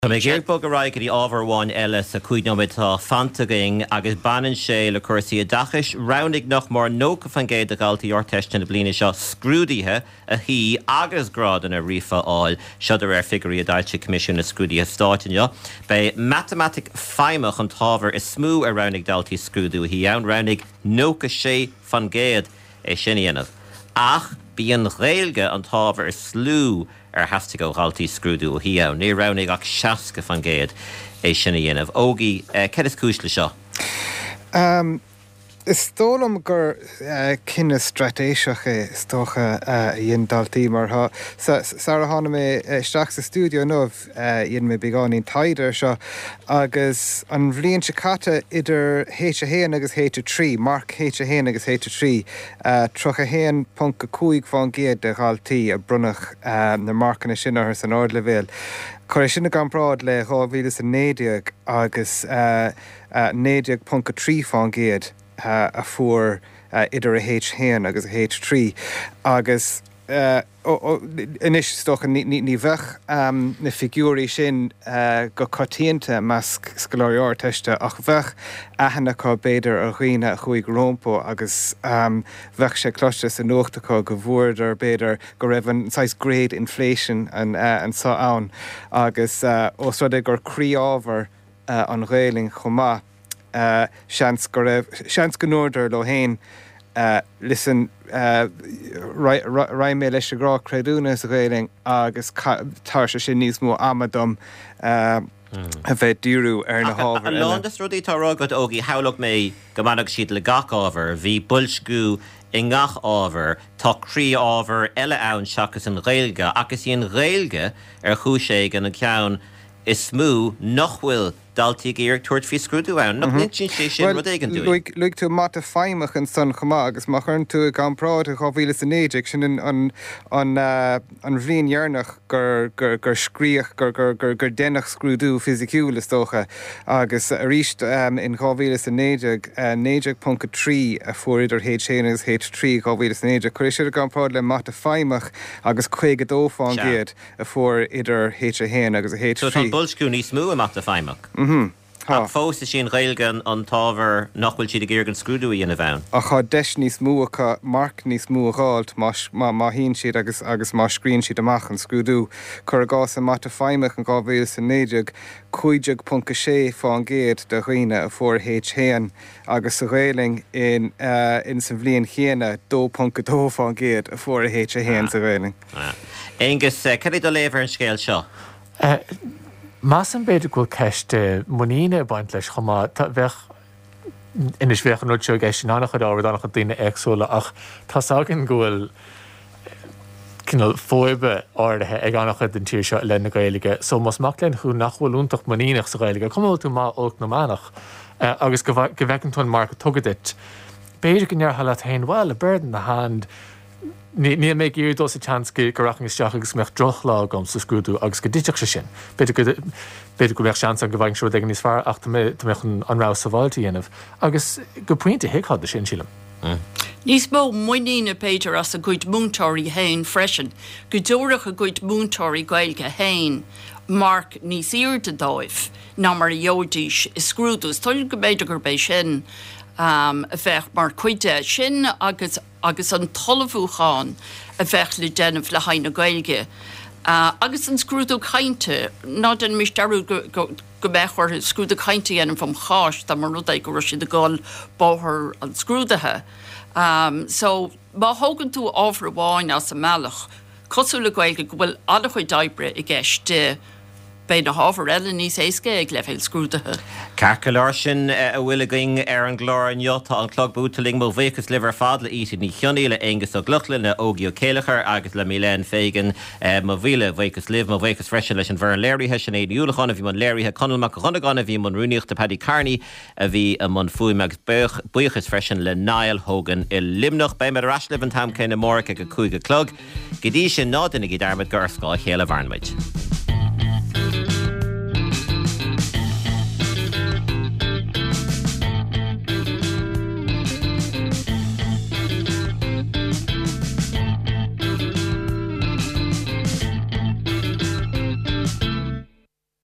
Tá mé géir bog aráig í ábharháin eile sa cuiidnomid tá fantaging agus banan sé le cuasaí a dachas roundig nach mar nóca fan géad a galtaí orteistin na bliana seo scrúdaithe a hí agus grádan a rifa áil siodar figurí a dailte comisiún na scrúdaithe stáitinne. Bei matematic feimach an tábhar is smú a roundig daltaí scrúdú hí ann roundig nóca sé fan géad é sinnéanamh. Ach bíon réilge an tábhar is slú has go galtaí scrúdú hí ann. Ní rounnig ach seaca fan géad é sinna dhéanamh. Ógi, ce is cúis le seo? Is tólam gur cinna stratéiseach stocha dhéon daltaí mar Sarah hána mé isteach sa stúdio nómh dhéon mé beáín taidir seo agus an bhblionn se caite idir H1 agus H3, marc H1 agus H3 3.5 fan géad de galtaí a brunach na marcanna sin ar san ard le bhéal. Chuir sinna gan prád le 2019 agus 9.3 fan géad a fuair idir a H1 agus a H3 agus inis stocha ní bheith na figúrí sin go cotíanta meas scoláireoir teiste ach bheith ahanana cá béidir a dhaoine a chuig rompo agus bheith sé cloiste sa nuachtacha go bhúidir béidir go raibh an 6 grade inflation an sa ann agus os rud gur chríábhar an réiling chomá seans go nóidir lo héin listen raim mé leis grá creúna a réiling agus tar se sin níos mó amadom a bheith dúrú ar na hábhar. An ládas rudí tá rágad ógi hálag mé go mbeadh siad le gach ábhar, bhí builsgú i ngach ábhar, tá crí ábhar eile ann seachas an réilge, agus íon réilge ar chúise gan an ceann is smú nach bhfuil daltaí géir tuairt fí scrúdú ann. Nach nid sin sé sin rud éigean dúi. Luig tú mata feimach an san chumá agus má chun tú gan prád a chohíle san éideag sin an bhríon dhearnach gur scríoch gur dénach scrúdú fysiciúil is tócha agus a ríist in chohíle san éideag 9.3 a fuair idir H1 agus H3 chohíle san éideag. Chuir siad gan prád le mata feimach agus chuig a dófáin géad a fuair idir H1 agus a H3. So tá builsgú níos smú a mata feimach. Ach fós sin réilgan an tábhar nachhfuil siad a géir an scrúdú íana bhein. A chá deis níos múacha marc níos mú gáilt má hín siad agus má scríonn siad amach an scrúdú. Chur gás a mata feimach an 2019 50.6 fán géad de dhaoine a fuair H1 agus a réiling in san bhliain chéine 2.2 fán géad a fuair H1 sa réiling. Agus cad é do léibhar an scéal seo? Más an beidir go ceiste muíine baint leis chumá bheith inis bheith an seo géis sin annach ábhar annach daine agsúla ach táságin ghfuil cinál fóibe áirithe ag annach den tíir seo le na Gaeilge, so mas mac len chu nachhfuil úntaach muíineach sa Gaeilge, cumil tú má óg na mánach agus go bhhecinn tú mar tugadit. Beidir go near halla tain bhil a bird in the hand. Ní mé ír dó a chans go raching isteach agus meach drochlá gom sa scrúdú agus go diteach se sin. Beidir go bheith seans an go bhaing seú ag níos fearr ach meach an anrá sa bháiltaí dhéanamh agus go puinte hiicád sin sílam. Níos mó muoína Péidir as a gcuid múntóirí hain freisin, go dúireach a gcuid múntóirí Gaeilge hain marc níos irde dóibh ná mar jódíis is scrúdús, tuil go beidir gur béis sin a bheith mar chuide sin agus an tollahúcháin a bheith le déanamh le hain na Gaeilge. Agus an scrúdú chainte, ná den mistarú go bheithir scrúdú chainte dhéanam fam cháis tá mar rud é go si de gáil báthir an scrúdathe. So má thógann tú ábhar bháin as a mealach, cosú le Gaeilge go bhfuil ala chuid daibre i gceiste bé na hábhar eile níos éasca ag le féil scrúdathe. Carcaláir sin a bhfuil going ar an glár an jota an clog bútaling mó bhéchas liver fad le ítí ní cheannaí le agus ó gluchlin na ógi ó céalachar agus le míléan féigen má bhíle bhéchas liv má bhéchas freisin leis an bhar an léirithe sin éad úlachan a bhí man léirithe conalmach chunagan a bhí man rúneocht a Paddy Carney a bhí a man fuim agus buchas freisin le Niall Hogan i limnach bei mar rasliv an tam céine mórcha go cúige clog. Gidí sin nádinnig i darmad garscáil chéile bharnmuid.